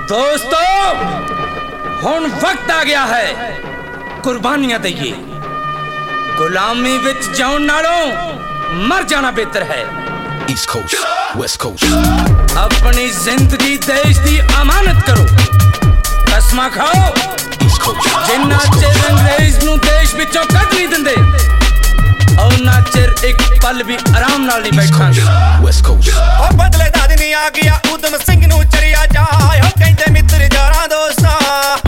दोस्तों हुण वक्त आ गया है कुर्बानियां दईए। गुलामी विच जाउण नालों मर जाना बेहतर है। East Coast, West Coast. अपनी जिंदगी देश दी अमानत करो, कसमां खाओ। East Coast, जिन्ना चिर अंग्रेज नूं देश विचों कढ नहीं दिंदे उन्ना चिर एक पल भी आराम नाल नहीं बैठांगे। West Coast. ओ बदले दा दिन आ गया उदम सिंह नूं चढ़िया जाए। ओ कहंदे मित्र यारां दोस्तां,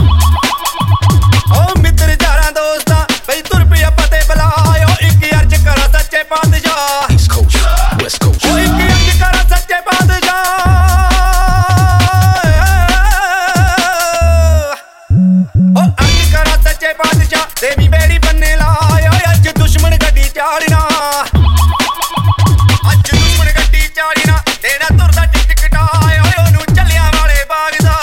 ओ मित्र यारां दोस्तां बई तुर पिया पते बुलायो। एक अर्ज करा सच्चे बादशाह। East Coast, West Coast. ओ एक अर्ज करा सच्चे बादशाह। ओ अर्ज करा सच्चे बादशाह देवी बेड़ी बनने लायो। अज दुश्मन गड्डी चाड़ना, अज दुश्मन गड्डी चाड़ना तेरा तुरदा टिक कटाए। ओनू चलिया वाले बाग दा,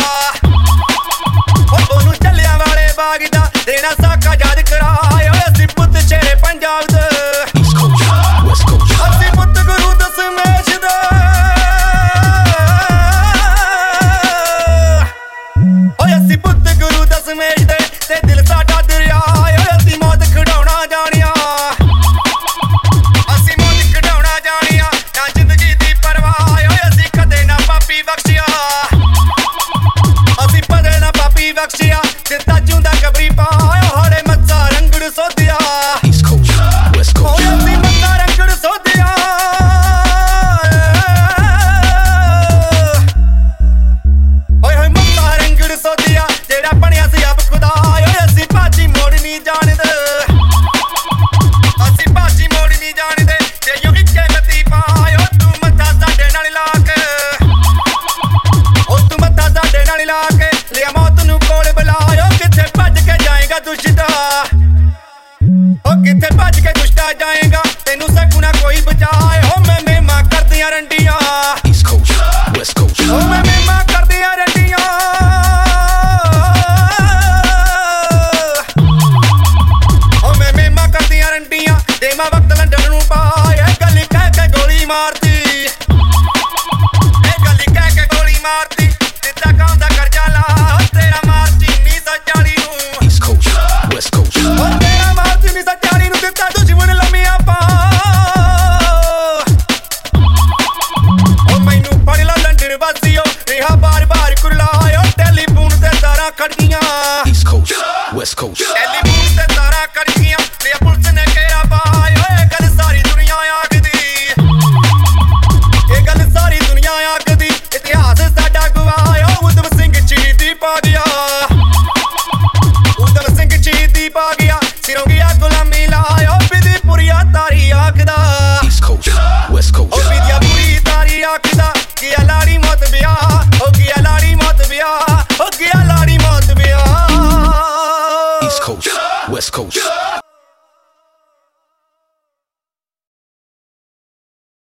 ओनू चलिया वाले बाग दा देना साका याद कराए। असी पुत शेरे पंजाब दे, East Coast, West Coast. असी पुत गुरु दशमेश दे। ओए असी पुत गुरु दशमेश दे ते दिल साडा दरिया। असी मौत खड़ाउणा जानिया, असी मौत खड़ाउणा जानिया ना जिंदगी दी परवाह। असी कदे ना पापी बख्शिया, असी कदे ना पापी बख्शिया दिता जूंदा कबरी पायो। हड़े मत्सा रंगड़ Sodhiya, East Coast, West Coast. ओए असी मत्सा रंगड़ सोधिया। ओए होए मत्सा रंगड़ सोधिया जेड़ा बनिया सी अब खुदा। ओए असी भाजी मोड़ नहीं जाणदे, असी भाजी मोड़ नहीं जाणदे ते यो इक्के गति पायो। तू मत्था साडे नाल ला के, ओ तू मत्था साडे नाल ला के लिया मौत नू कोल बुलायो। किथे भज के जाएगा दुष्टा, ओ किथे भज के दुष्टा जाएगा तेनू सकू ना कोई बचाए। ओ मैं मेमा करदियां रंडियां, East Coast, West Coast. ओ मैं मेमा करदियां रंडियां। ओ मैं मेमा करदियां रंडियां देमा वक्त लंडन नू पाए। गली कह के गोली मारती, ए गली कह के गोली मारती दिता काम दा करजा ला। तेरा मारती 1940 नू, East Coast, West Coast. ओ तेरा मारती 1940 नू दिता दुश्मन लम्मियां पा। ओ मैनू फड़ ला लंडन वासियो रिहा बार बार कुरलायो। टेलीफोन ते तारा खड़ गईयां, East Coast, West Coast. Telephone ते तारा खड़ गईयां लिया पुलिस ने घेरा पाया। ओए गल सारी दुनिया आखदी, ये गल सारी दुनिया आखदी इतिहास साडा गवाया। उधम सिंह शहीदी पा गया, उधम सिंह शहीदी पा गया सिरों की